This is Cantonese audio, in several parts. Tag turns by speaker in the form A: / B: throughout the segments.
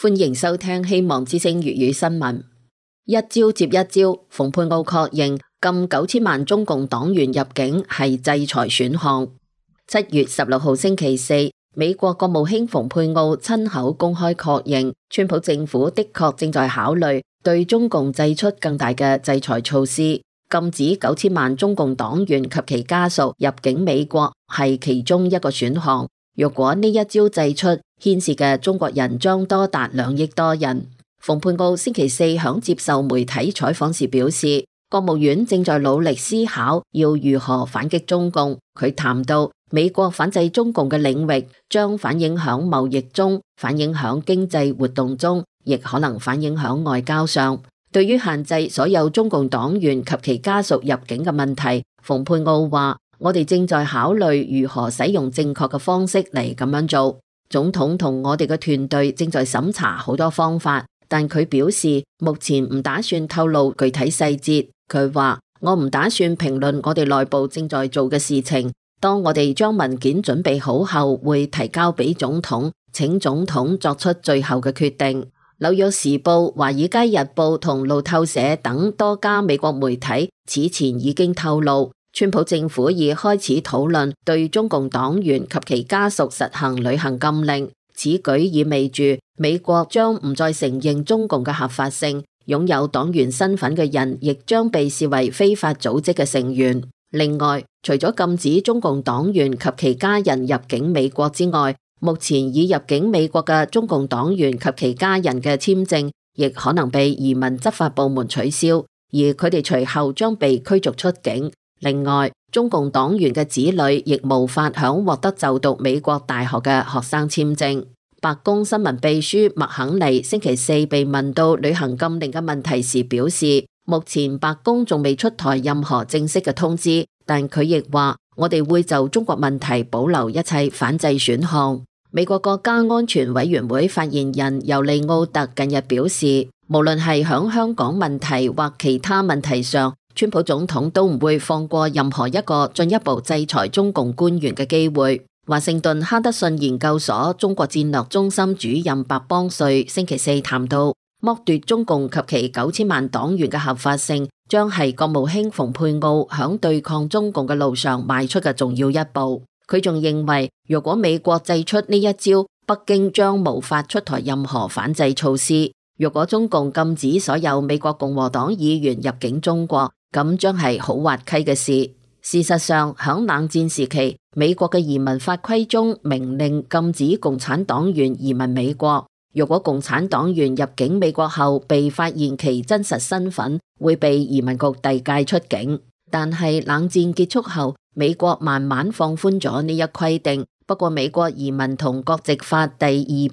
A: 歡迎收聽希望之聲粵語新聞。一招接一招，蓬佩奧確認禁9000萬中共黨員入境係制裁選項。7月16號星期四，美國國務卿蓬佩奧親口公開確認，川普政府的確正在考慮對中共祭出更大嘅制裁措施，禁止9000萬中共黨員及其家屬入境美國係其中一個選項。若果呢一招祭出，牽涉嘅中國人將多達2億多人。蓬佩奧星期四響接受媒體採訪時表示，國務院正在努力思考要如何反擊中共。佢談到美國反制中共嘅領域將反映響貿易中，反映響經濟活動中，亦可能反映響外交上。對於限制所有中共黨員及其家屬入境嘅問題，蓬佩奧話：我哋正在考慮如何使用正確嘅方式嚟咁樣做。總統同我哋嘅團隊正在審查好多方法，但佢表示目前唔打算透露具體細節。佢話：我唔打算評論我哋內部正在做嘅事情。當我哋將文件準備好後，會提交俾總統，請總統作出最後嘅決定。紐約時報、華爾街日報同路透社等多家美國媒體此前已經透露，川普政府已開始討論對中共黨員及其家屬實行旅行禁令。此舉意味住美國將唔再承認中共嘅合法性，擁有黨員身份嘅人亦將被視為非法組織嘅成員。另外，除咗禁止中共黨員及其家人入境美國之外，目前已入境美國嘅中共黨員及其家人嘅簽證亦可能被移民執法部門取消，而佢哋隨後將被驅逐出境。另外，中共黨員嘅子女亦無法享獲得就讀美國大學嘅學生簽證。白宮新聞秘書麥肯尼星期四被問到旅行禁令嘅問題時表示，目前白宮仲未出台任何正式嘅通知，但佢亦話：我哋會就中國問題保留一切反制選項。美國國家安全委員會發言人尤利奧特近日表示，無論係響香港問題或其他問題上，川普總統都唔會放過任何一個進一步制裁中共官員嘅機會。華盛頓哈德遜研究所中國戰略中心主任白邦瑞星期四談到，剝奪中共及其9000萬黨員嘅合法性，將係國務卿蓬佩奧響對抗中共嘅路上邁出嘅重要一步。佢仲認為，如果美國祭出呢一招，北京將無法出台任何反制措施。如果中共禁止所有美國共和黨議員入境中國，咁將係好滑稽嘅事。事實上，響冷戰時期，美國嘅移民法規中明令禁止共產黨員移民美國。如果共產黨員入境美國後被發現其真實身份，會被移民局遞解出境。但係冷戰結束後，美國慢慢放寬咗呢一規定。不過美國移民同國籍法第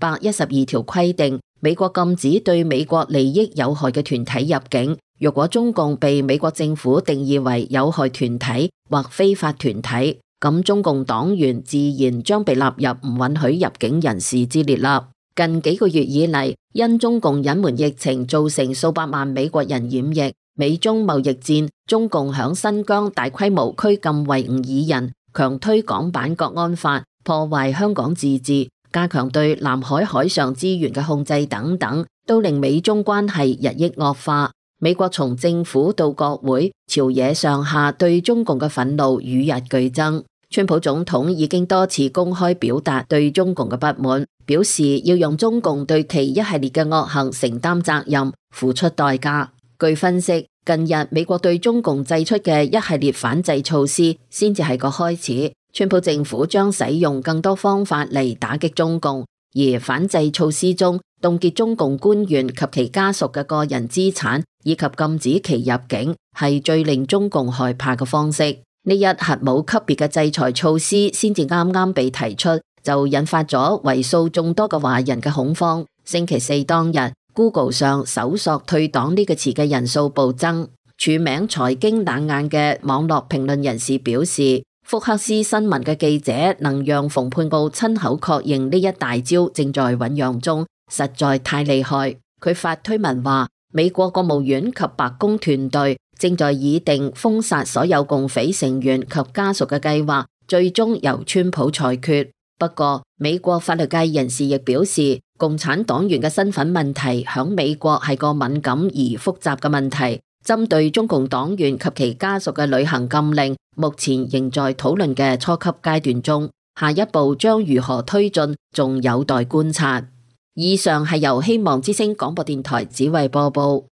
A: 212條規定，美國禁止對美國利益有害嘅團體入境。如果中共被美國政府定義為有害團體或非法團體，咁中共黨員自然將被納入唔允許入境人士之列啦。近幾個月以嚟，因中共隱瞞疫情造成數百萬美國人染疫，美中貿易戰，中共響新疆大規模拘禁維吾爾人，強推港版國安法，破壞香港自治，加強對南海海上資源嘅控制等等，都令美中關係日益惡化。美國從政府到國會，朝野上下對中共嘅憤怒與日俱增。川普總統已經多次公開表達對中共嘅不滿，表示要讓中共對其一系列嘅惡行承擔責任，付出代價。據分析，近日美國對中共祭出嘅一系列反制措施先至係個開始，川普政府將使用更多方法嚟打擊中共，而反制措施中凍結中共官員及其家屬嘅個人資產，以及禁止其入境，係最令中共害怕嘅方式。呢一核武級別嘅制裁措施先至啱啱被提出，就引發咗為數眾多嘅華人嘅恐慌。星期四當日， Google 上搜索退黨呢個詞嘅人數暴增。署名財經冷眼嘅網絡評論人士表示，福克斯新聞嘅記者能讓蓬佩奧親口確認呢一大招正在醞釀中，實在太厲害。佢發推文話，美國國務院及白宮團隊正在擬定封殺所有共匪成員及家屬嘅計劃，最終由川普裁決。 不過，美國法律界人士亦表示，共產黨員嘅身份問題響美國係個敏感而複雜嘅問題。針對中共黨員及其家屬嘅旅行禁令，目前仍在討論嘅初級階段中，下一步將如何推進，仲有待觀察。以上係由希望之聲廣播電台子慧播報。